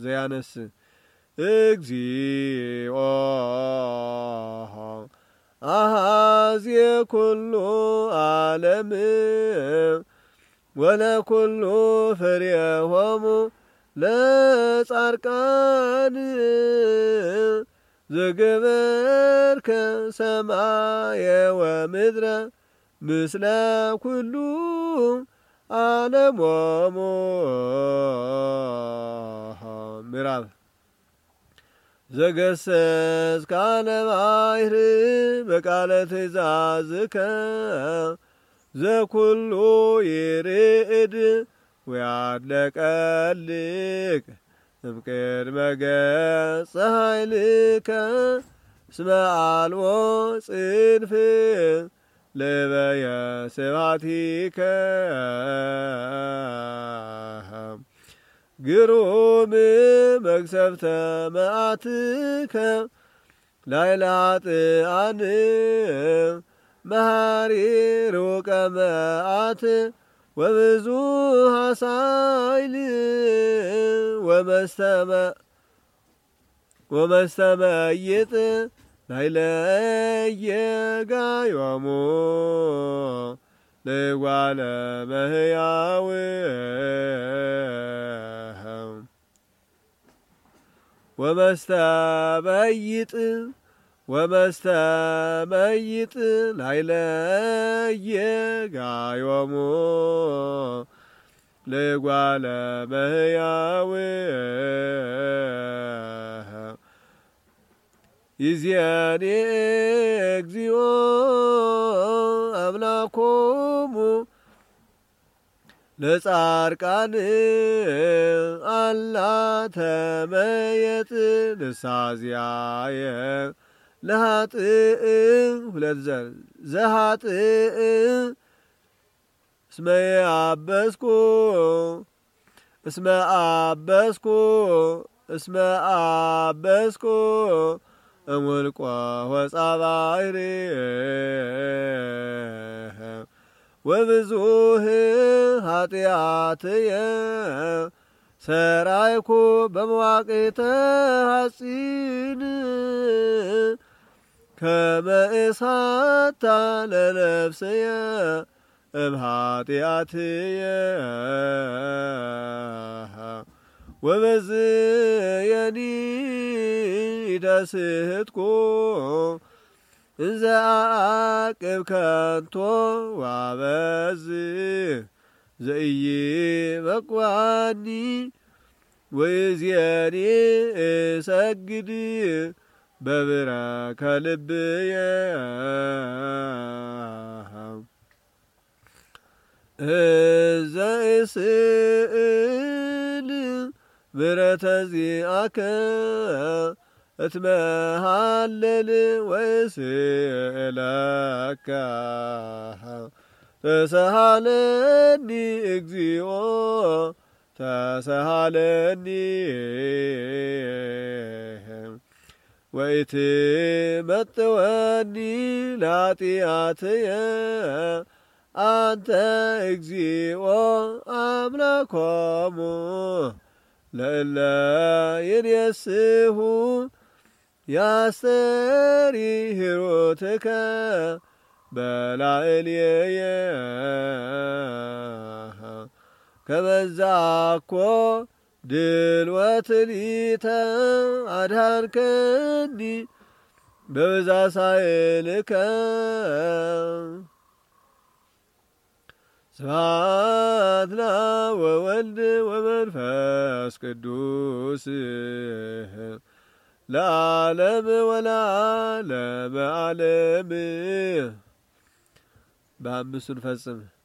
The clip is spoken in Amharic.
ዘያነስ እግዚኦ አኀዜ ኩሉ ዓለም ወለኩሉ ፍሬሆሙ ለጻድቃን ዝግበርከ ሰማየ ወምድረ ምስለ ኩሉ ዓለሞሙ። ምዕራብ ዘገሰስከ ለባሕር በቃለ ትእዛዝከ ዘኩሉ ይርዕድ ወያድለቀልቅ እምቅድመ ገጸ ኃይልከ እስመ አልቦ ጽንፍ ለበየ ስብሐቲከ ግሩም መቅሰፍተ መዓትከ ላዕለ ኃጥኣን መሐሪ ሩቀ መዓት ወብዙኃ ኃሣይል ወመስተመይጥ ላዕለ ኢየጋዮሙ ለእጓለ እመሕያው ወመስተመይጥ ላዕለ ኢየጋዮሙ ለእጓለ እመሕያው ይእዜኒ እግዚኦ አምላኮሙ ለጻድቃን አላ ተመየጥ ንሳዝያየ ለኃጥእ ሁለት ዘር ዘኃጥእ እስመ አበስኩ እሙልቆ ወጻባይር ወብዙህ ኃጢአትየ ሰራይኩ በመዋቅተ ሐጺን ከመ እሳታ ለነፍስየ እምኃጢአትየ ወበዝየኒ ተስሕትኩ እንዘ አዕቅብ ከንቶ ወአበዝሕ ዘኢይበቁዐኒ ወይእዜኒ እሰግድ በብረከ ልብየ እዘ እስእል ምሕረተ ዚአከ እትመሃለል ወእስእለከ ተሰሃለኒ እግዚኦ ተሰሃለኒ ወኢትመጥወኒ ለኃጢአትየ አንተ እግዚኦ አምላኮሙ ለእለ ይንየስሑ ያስተሪሂሩትከ በላዕሌየ ከመዛኮ ድልወት ሊተ አድኃንከኒ በብዛት ሳይልከ ስብሐት ለአብ ወወልድ ወመንፈስ ቅዱስ ለዓለም ወለዓለመ ዓለም። በአምስቱን ፈጽም